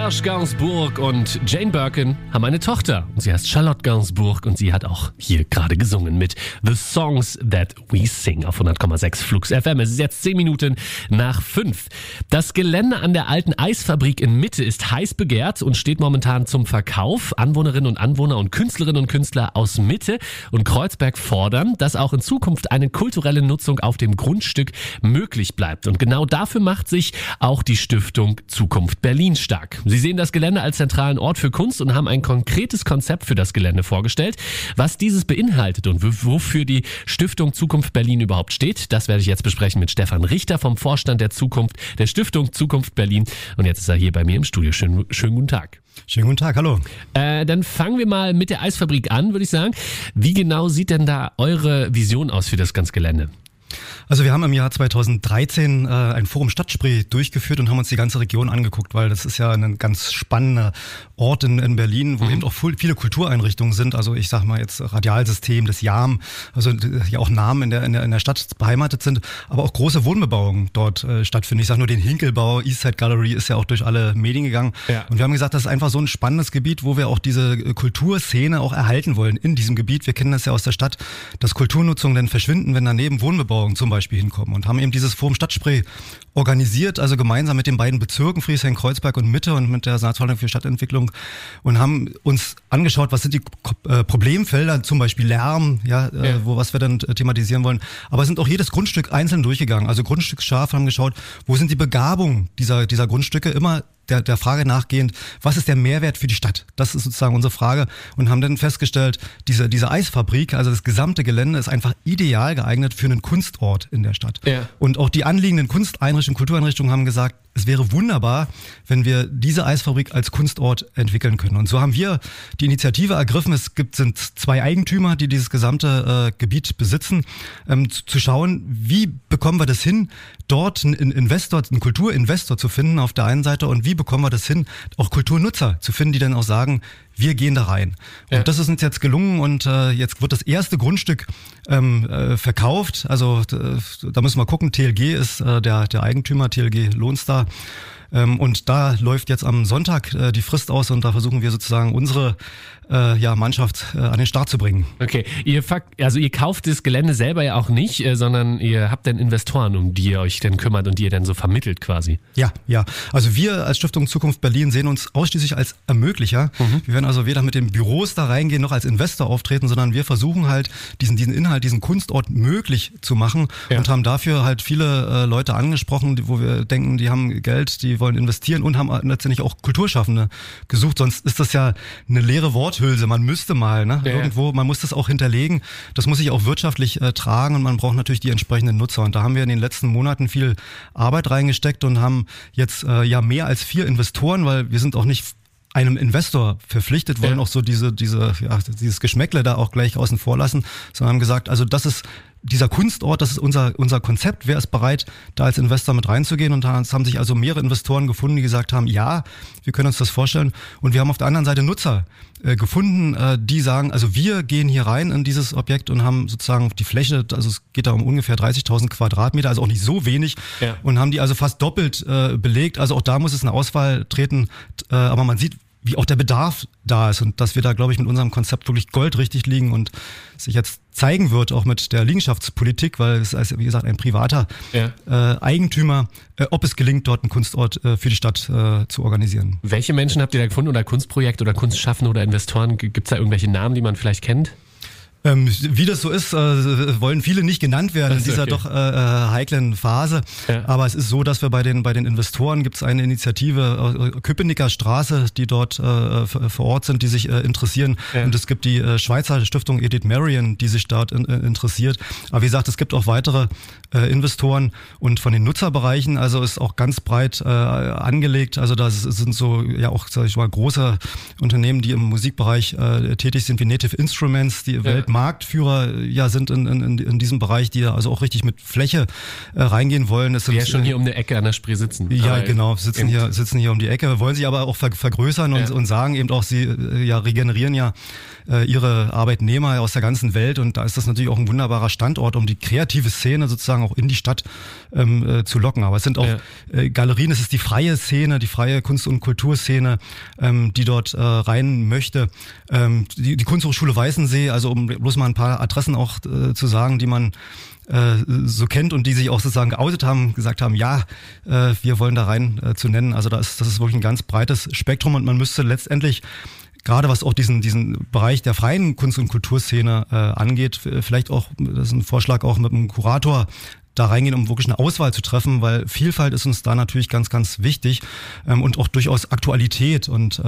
Serge Gainsbourg und Jane Birkin haben eine Tochter. Und sie heißt Charlotte Gainsbourg und sie hat auch hier gerade gesungen mit The Songs That We Sing auf 100,6 Flux FM. Es ist jetzt 10 Minuten nach 5. Das Gelände an der alten Eisfabrik in Mitte ist heiß begehrt und steht momentan zum Verkauf. Anwohnerinnen und Anwohner und Künstlerinnen und Künstler aus Mitte und Kreuzberg fordern, dass auch in Zukunft eine kulturelle Nutzung auf dem Grundstück möglich bleibt. Und genau dafür macht sich auch die Stiftung Zukunft Berlin stark. Sie sehen das Gelände als zentralen Ort für Kunst und haben ein konkretes Konzept für das Gelände vorgestellt. Was dieses beinhaltet und wofür die Stiftung Zukunft Berlin überhaupt steht, das werde ich jetzt besprechen mit Stefan Richter vom Vorstand der Stiftung Zukunft Berlin. Und jetzt ist er hier bei mir im Studio. Schönen guten Tag. Schönen guten Tag, hallo. Dann fangen wir mal mit der Eisfabrik an, würde ich sagen. Wie genau sieht denn da eure Vision aus für das ganze Gelände? Also wir haben im Jahr 2013 ein Forum Stadtspree durchgeführt und haben uns die ganze Region angeguckt, weil das ist ja ein ganz spannender Ort in Berlin, wo eben auch viele Kultureinrichtungen sind. Also ich sag mal jetzt Radialsystem, das JAM, also ja auch Namen in der Stadt beheimatet sind, aber auch große Wohnbebauung dort stattfinden. Ich sage nur den Hinkelbau, Eastside Gallery ist ja auch durch alle Medien gegangen. Ja. Und wir haben gesagt, das ist einfach so ein spannendes Gebiet, wo wir auch diese Kulturszene auch erhalten wollen in diesem Gebiet. Wir kennen das ja aus der Stadt, dass Kulturnutzungen dann verschwinden, wenn daneben Wohnbebauung zum Beispiel hinkommen, und haben eben dieses Forum Stadtspree organisiert, also gemeinsam mit den beiden Bezirken Friedrichshain-Kreuzberg und Mitte und mit der Senatsverwaltung für Stadtentwicklung, und haben uns angeschaut, was sind die Problemfelder, zum Beispiel Lärm, was wir dann thematisieren wollen, aber sind auch jedes Grundstück einzeln durchgegangen, also grundstücksscharf, haben geschaut, wo sind die Begabungen dieser Grundstücke, immer der Frage nachgehend, was ist der Mehrwert für die Stadt? Das ist sozusagen unsere Frage, und haben dann festgestellt, diese Eisfabrik, also das gesamte Gelände ist einfach ideal geeignet für einen Kunstort in der Stadt. Ja. Und auch die anliegenden Kunsteinrichtungen, Kultureinrichtungen haben gesagt, es wäre wunderbar, wenn wir diese Eisfabrik als Kunstort entwickeln können. Und so haben wir die Initiative ergriffen. Sind 2 Eigentümer, die dieses gesamte Gebiet besitzen, zu schauen, wie bekommen wir das hin, dort einen Kulturinvestor zu finden auf der einen Seite, und wie bekommen wir das hin, auch Kulturnutzer zu finden, die dann auch sagen, wir gehen da rein. Und das ist uns jetzt gelungen, und jetzt wird das erste Grundstück verkauft. Also da müssen wir gucken, TLG ist der Eigentümer, TLG Lohnstar. Und da läuft jetzt am Sonntag die Frist aus, und da versuchen wir sozusagen unsere Mannschaft an den Start zu bringen. Okay, ihr kauft das Gelände selber ja auch nicht, sondern ihr habt dann Investoren, um die ihr euch dann kümmert und die ihr dann so vermittelt quasi. Ja. Also wir als Stiftung Zukunft Berlin sehen uns ausschließlich als Ermöglicher. Wir werden also weder mit den Büros da reingehen noch als Investor auftreten, sondern wir versuchen halt diesen Inhalt, diesen Kunstort möglich zu machen, und haben dafür halt viele Leute angesprochen, wo wir denken, die haben Geld, die wollen investieren, und haben letztendlich auch Kulturschaffende gesucht. Sonst ist das ja eine leere Worthülse. Man müsste mal, irgendwo, man muss das auch hinterlegen. Das muss sich auch wirtschaftlich tragen, und man braucht natürlich die entsprechenden Nutzer. Und da haben wir in den letzten Monaten viel Arbeit reingesteckt und haben jetzt mehr als 4 Investoren, weil wir sind auch nicht einem Investor verpflichtet, wollen auch so dieses Geschmäckle da auch gleich außen vor lassen, sondern haben gesagt, also das ist dieser Kunstort, das ist unser Konzept, wer ist bereit, da als Investor mit reinzugehen, und es haben sich also mehrere Investoren gefunden, die gesagt haben, ja, wir können uns das vorstellen, und wir haben auf der anderen Seite Nutzer gefunden, die sagen, also wir gehen hier rein in dieses Objekt und haben sozusagen die Fläche, also es geht da um ungefähr 30.000 Quadratmeter, also auch nicht so wenig, und haben die also fast doppelt belegt, also auch da muss es eine Auswahl treten, aber man sieht, wie auch der Bedarf da ist, und dass wir da, glaube ich, mit unserem Konzept wirklich goldrichtig liegen und sich jetzt zeigen wird, auch mit der Liegenschaftspolitik, weil es ist, wie gesagt, ein privater Eigentümer, ob es gelingt, dort einen Kunstort für die Stadt zu organisieren. Welche Menschen habt ihr da gefunden, oder Kunstprojekte oder Kunstschaffende oder Investoren? Gibt es da irgendwelche Namen, die man vielleicht kennt? Wie das so ist, wollen viele nicht genannt werden in dieser doch heiklen Phase. Ja. Aber es ist so, dass wir bei den Investoren gibt es eine Initiative, Köpenicker Straße, die dort vor Ort sind, die sich interessieren. Ja. Und es gibt die Schweizer Stiftung Edith Marion, die sich dort interessiert. Aber wie gesagt, es gibt auch weitere Investoren, und von den Nutzerbereichen, also ist auch ganz breit angelegt. Also das sind so auch, sag ich mal, große Unternehmen, die im Musikbereich tätig sind, wie Native Instruments, die Marktführer sind in diesem Bereich, die also auch richtig mit Fläche reingehen wollen. Die ja schon hier um die Ecke an der Spree sitzen. Ja, genau, sitzen hier um die Ecke, wollen sich aber auch vergrößern und sagen eben auch, sie regenerieren ihre Arbeitnehmer aus der ganzen Welt, und da ist das natürlich auch ein wunderbarer Standort, um die kreative Szene sozusagen auch in die Stadt zu locken. Aber es sind auch Galerien, es ist die freie Szene, die freie Kunst- und Kulturszene, die dort rein möchte. Die Kunsthochschule Weißensee, also um bloß mal ein paar Adressen auch zu sagen, die man so kennt und die sich auch sozusagen geoutet haben, gesagt haben, wir wollen da rein zu nennen. Also das ist wirklich ein ganz breites Spektrum, und man müsste letztendlich, gerade was auch diesen Bereich der freien Kunst- und Kulturszene angeht, vielleicht auch, das ist ein Vorschlag, auch mit einem Kurator da reingehen, um wirklich eine Auswahl zu treffen, weil Vielfalt ist uns da natürlich ganz, ganz wichtig, und auch durchaus Aktualität, und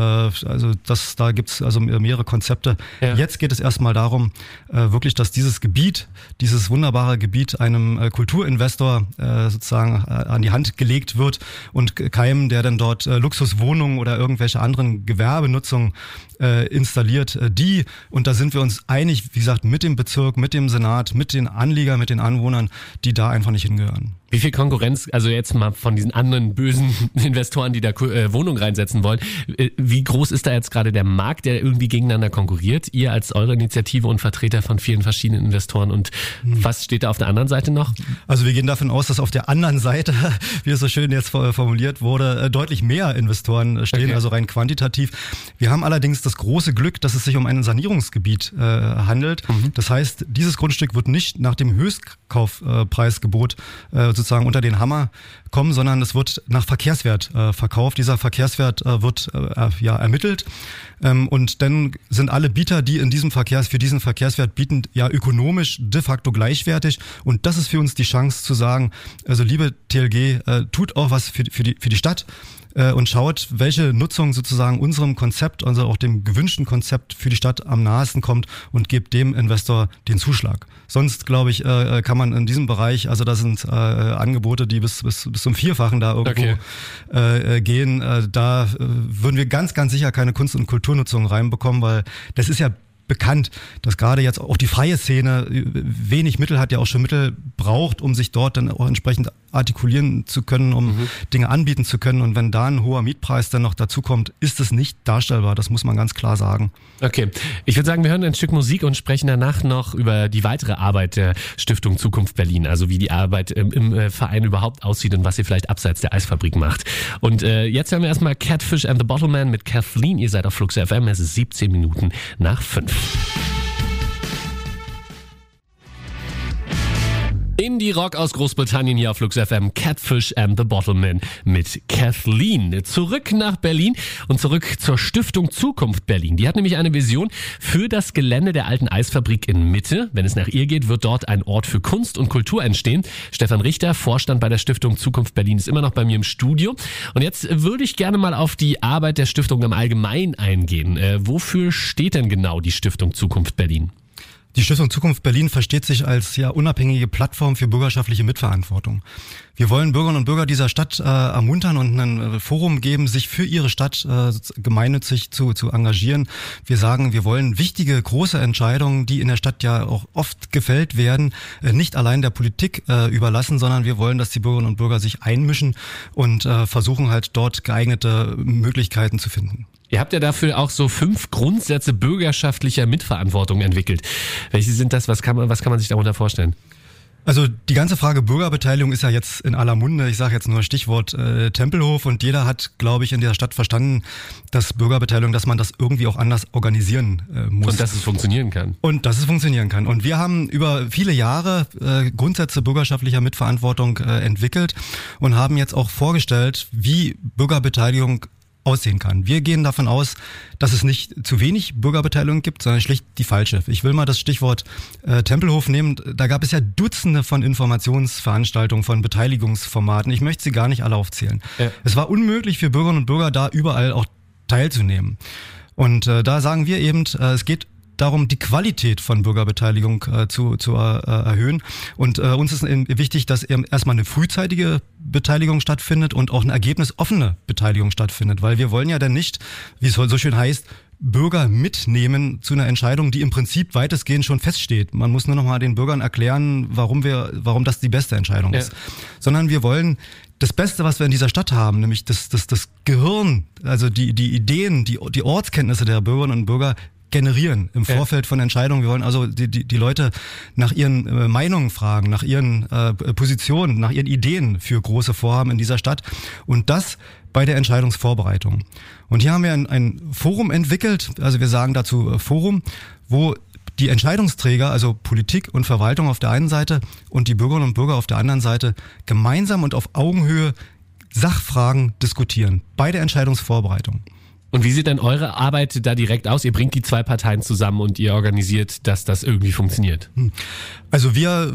da gibt's also mehrere Konzepte. Ja. Jetzt geht es erstmal darum, wirklich, dass dieses wunderbare Gebiet einem Kulturinvestor sozusagen an die Hand gelegt wird und keinem, der dann dort Luxuswohnungen oder irgendwelche anderen Gewerbenutzungen installiert, und da sind wir uns einig, wie gesagt, mit dem Bezirk, mit dem Senat, mit den Anliegern, mit den Anwohnern, die da einfach nicht hingehören. Wie viel Konkurrenz, also jetzt mal von diesen anderen bösen Investoren, die da Wohnungen reinsetzen wollen, wie groß ist da jetzt gerade der Markt, der irgendwie gegeneinander konkurriert? Ihr als eure Initiative und Vertreter von vielen verschiedenen Investoren, und was steht da auf der anderen Seite noch? Also wir gehen davon aus, dass auf der anderen Seite, wie es so schön jetzt formuliert wurde, deutlich mehr Investoren stehen, also rein quantitativ. Wir haben allerdings das große Glück, dass es sich um ein Sanierungsgebiet handelt. Das heißt, dieses Grundstück wird nicht nach dem Höchstkaufpreisgebot sozusagen unter den Hammer kommen, sondern es wird nach Verkehrswert verkauft. Dieser Verkehrswert wird ermittelt, und dann sind alle Bieter, die für diesen Verkehrswert bieten, ökonomisch de facto gleichwertig, und das ist für uns die Chance zu sagen, also liebe TLG, tut auch was für die Stadt, und schaut, welche Nutzung sozusagen unserem Konzept, also auch dem gewünschten Konzept für die Stadt am nahesten kommt, und gebt dem Investor den Zuschlag. Sonst, glaube ich, kann man in diesem Bereich, also da sind Angebote, die bis zum Vierfachen da irgendwo gehen. Da würden wir ganz, ganz sicher keine Kunst- und Kulturnutzung reinbekommen, weil das ist ja bekannt, dass gerade jetzt auch die freie Szene wenig Mittel hat, ja auch schon Mittel braucht, um sich dort dann auch entsprechend artikulieren zu können, um Dinge anbieten zu können. Und wenn da ein hoher Mietpreis dann noch dazu kommt, ist es nicht darstellbar. Das muss man ganz klar sagen. Okay, ich würde sagen, wir hören ein Stück Musik und sprechen danach noch über die weitere Arbeit der Stiftung Zukunft Berlin, also wie die Arbeit im Verein überhaupt aussieht und was ihr vielleicht abseits der Eisfabrik macht. Und jetzt hören wir erstmal Catfish and the Bottleman mit Kathleen. Ihr seid auf Flux FM, es ist 17 Minuten nach 5. Indie-Rock aus Großbritannien hier auf Flux FM, Catfish and the Bottleman mit Kathleen. Zurück nach Berlin und zurück zur Stiftung Zukunft Berlin. Die hat nämlich eine Vision für das Gelände der alten Eisfabrik in Mitte. Wenn es nach ihr geht, wird dort ein Ort für Kunst und Kultur entstehen. Stefan Richter, Vorstand bei der Stiftung Zukunft Berlin, ist immer noch bei mir im Studio. Und jetzt würde ich gerne mal auf die Arbeit der Stiftung im Allgemeinen eingehen. Wofür steht denn genau die Stiftung Zukunft Berlin? Die Stiftung Zukunft Berlin versteht sich als unabhängige Plattform für bürgerschaftliche Mitverantwortung. Wir wollen Bürgerinnen und Bürger dieser Stadt ermuntern und ein Forum geben, sich für ihre Stadt gemeinnützig zu engagieren. Wir sagen, wir wollen wichtige, große Entscheidungen, die in der Stadt ja auch oft gefällt werden, nicht allein der Politik überlassen, sondern wir wollen, dass die Bürgerinnen und Bürger sich einmischen und versuchen halt dort geeignete Möglichkeiten zu finden. Ihr habt ja dafür auch so 5 Grundsätze bürgerschaftlicher Mitverantwortung entwickelt. Welche sind das? Was kann man sich darunter vorstellen? Also die ganze Frage Bürgerbeteiligung ist ja jetzt in aller Munde. Ich sage jetzt nur Stichwort Tempelhof, und jeder hat, glaube ich, in der Stadt verstanden, dass Bürgerbeteiligung, dass man das irgendwie auch anders organisieren muss. Und dass es funktionieren kann. Und wir haben über viele Jahre Grundsätze bürgerschaftlicher Mitverantwortung entwickelt und haben jetzt auch vorgestellt, wie Bürgerbeteiligung aussehen kann. Wir gehen davon aus, dass es nicht zu wenig Bürgerbeteiligung gibt, sondern schlicht die falsche. Ich will mal das Stichwort Tempelhof nehmen. Da gab es ja Dutzende von Informationsveranstaltungen, von Beteiligungsformaten. Ich möchte sie gar nicht alle aufzählen. Ja. Es war unmöglich für Bürgerinnen und Bürger, da überall auch teilzunehmen. Und da sagen wir eben, es geht darum, die Qualität von Bürgerbeteiligung zu erhöhen. Und uns ist wichtig, dass erstmal eine frühzeitige Beteiligung stattfindet und auch eine ergebnisoffene Beteiligung stattfindet. Weil wir wollen ja dann nicht, wie es so schön heißt, Bürger mitnehmen zu einer Entscheidung, die im Prinzip weitestgehend schon feststeht. Man muss nur noch mal den Bürgern erklären, warum das die beste Entscheidung ist. Sondern wir wollen das Beste, was wir in dieser Stadt haben, nämlich das Gehirn, also die Ideen, die Ortskenntnisse der Bürgerinnen und Bürger generieren im Vorfeld von Entscheidungen. Wir wollen also die Leute nach ihren Meinungen fragen, nach ihren Positionen, nach ihren Ideen für große Vorhaben in dieser Stadt und das bei der Entscheidungsvorbereitung. Und hier haben wir ein Forum entwickelt, also wir sagen dazu Forum, wo die Entscheidungsträger, also Politik und Verwaltung auf der einen Seite und die Bürgerinnen und Bürger auf der anderen Seite gemeinsam und auf Augenhöhe Sachfragen diskutieren bei der Entscheidungsvorbereitung. Und wie sieht denn eure Arbeit da direkt aus? Ihr bringt die zwei Parteien zusammen und ihr organisiert, dass das irgendwie funktioniert. Also wir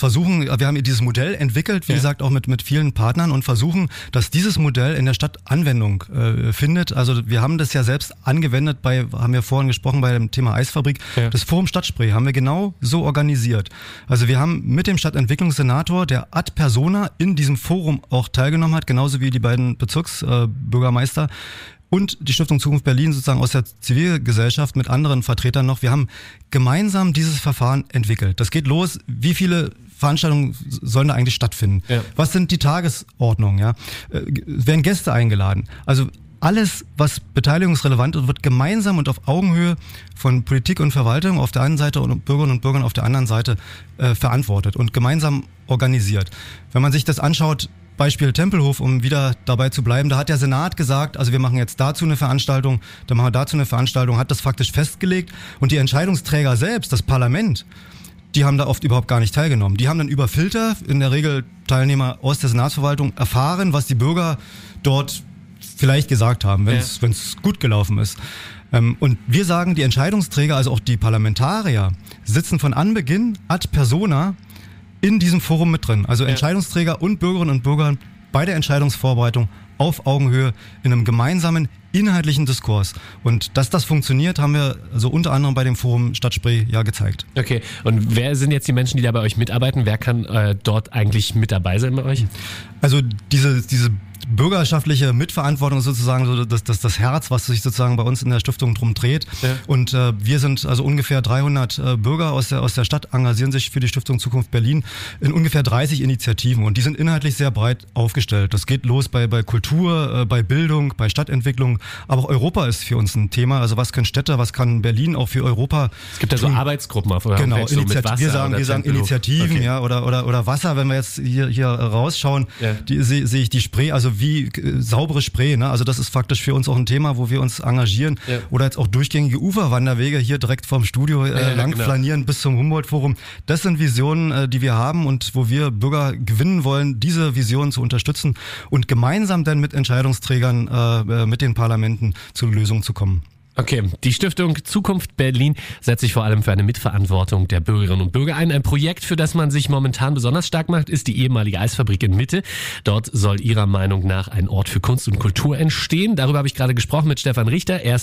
wir haben dieses Modell entwickelt, wie gesagt, auch mit vielen Partnern und versuchen, dass dieses Modell in der Stadt Anwendung findet. Also wir haben das ja selbst angewendet haben wir vorhin gesprochen bei dem Thema Eisfabrik. Ja. Das Forum Stadtspree haben wir genau so organisiert. Also wir haben mit dem Stadtentwicklungssenator, der ad persona in diesem Forum auch teilgenommen hat, genauso wie die beiden Bezirksbürgermeister, und die Stiftung Zukunft Berlin sozusagen aus der Zivilgesellschaft mit anderen Vertretern noch. Wir haben gemeinsam dieses Verfahren entwickelt. Das geht los. Wie viele Veranstaltungen sollen da eigentlich stattfinden? Ja. Was sind die Tagesordnungen? Ja? Werden Gäste eingeladen? Also alles, was beteiligungsrelevant ist, wird gemeinsam und auf Augenhöhe von Politik und Verwaltung auf der einen Seite und Bürgerinnen und Bürgern auf der anderen Seite verantwortet und gemeinsam organisiert. Wenn man sich das anschaut, Beispiel Tempelhof, um wieder dabei zu bleiben, da hat der Senat gesagt, also wir machen jetzt dazu eine Veranstaltung, dann machen wir dazu eine Veranstaltung, hat das faktisch festgelegt und die Entscheidungsträger selbst, das Parlament, die haben da oft überhaupt gar nicht teilgenommen. Die haben dann über Filter, in der Regel Teilnehmer aus der Senatsverwaltung, erfahren, was die Bürger dort vielleicht gesagt haben, wenn es gut gelaufen ist. Und wir sagen, die Entscheidungsträger, also auch die Parlamentarier, sitzen von Anbeginn ad persona in diesem Forum mit drin. Also Entscheidungsträger und Bürgerinnen und Bürger bei der Entscheidungsvorbereitung auf Augenhöhe in einem gemeinsamen inhaltlichen Diskurs. Und dass das funktioniert, haben wir also unter anderem bei dem Forum Stadtspree ja gezeigt. Okay, und wer sind jetzt die Menschen, die da bei euch mitarbeiten? Wer kann dort eigentlich mit dabei sein bei euch? Also diese bürgerschaftliche Mitverantwortung ist sozusagen so das Herz, was sich sozusagen bei uns in der Stiftung drum dreht. Ja. Und wir sind also ungefähr 300 Bürger aus der Stadt, engagieren sich für die Stiftung Zukunft Berlin in ungefähr 30 Initiativen. Und die sind inhaltlich sehr breit aufgestellt. Das geht los bei Kultur, bei Bildung, bei Stadtentwicklung. Aber auch Europa ist für uns ein Thema. Also was können Städte, was kann Berlin auch für Europa? Es gibt ja so Arbeitsgruppen auf eurer Homepage, so mit Wasser. Wir sagen Initiativen, okay. Ja, oder Wasser. Wenn wir jetzt hier rausschauen, sehe ich die Spree, also wie saubere Spree, ne? Also das ist faktisch für uns auch ein Thema, wo wir uns engagieren. Ja. Oder jetzt auch durchgängige Uferwanderwege hier direkt vorm Studio lang flanieren bis zum Humboldt-Forum. Das sind Visionen, die wir haben und wo wir Bürger gewinnen wollen, diese Visionen zu unterstützen und gemeinsam dann mit Entscheidungsträgern, mit den Parlamenten zu Lösungen zu kommen. Okay, die Stiftung Zukunft Berlin setzt sich vor allem für eine Mitverantwortung der Bürgerinnen und Bürger ein. Ein Projekt, für das man sich momentan besonders stark macht, ist die ehemalige Eisfabrik in Mitte. Dort soll ihrer Meinung nach ein Ort für Kunst und Kultur entstehen. Darüber habe ich gerade gesprochen mit Stefan Richter. Er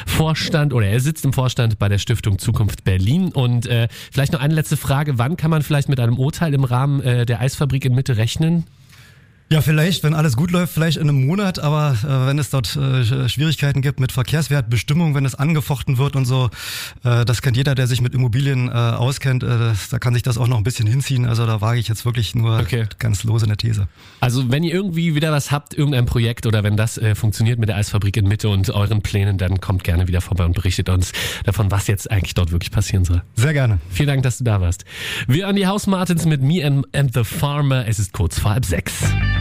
sitzt im Vorstand bei der Stiftung Zukunft Berlin. Und vielleicht noch eine letzte Frage. Wann kann man vielleicht mit einem Urteil im Rahmen der Eisfabrik in Mitte rechnen? Ja, vielleicht, wenn alles gut läuft, vielleicht in einem Monat, aber wenn es dort Schwierigkeiten gibt mit Verkehrswertbestimmung, wenn es angefochten wird und so, das kennt jeder, der sich mit Immobilien auskennt, da kann sich das auch noch ein bisschen hinziehen, also da wage ich jetzt wirklich nur ganz lose eine These. Also wenn ihr irgendwie wieder was habt, irgendein Projekt oder wenn das funktioniert mit der Eisfabrik in Mitte und euren Plänen, dann kommt gerne wieder vorbei und berichtet uns davon, was jetzt eigentlich dort wirklich passieren soll. Sehr gerne. Vielen Dank, dass du da warst. Wir an die House Martins mit Me and the Farmer, es ist kurz vor 5:30.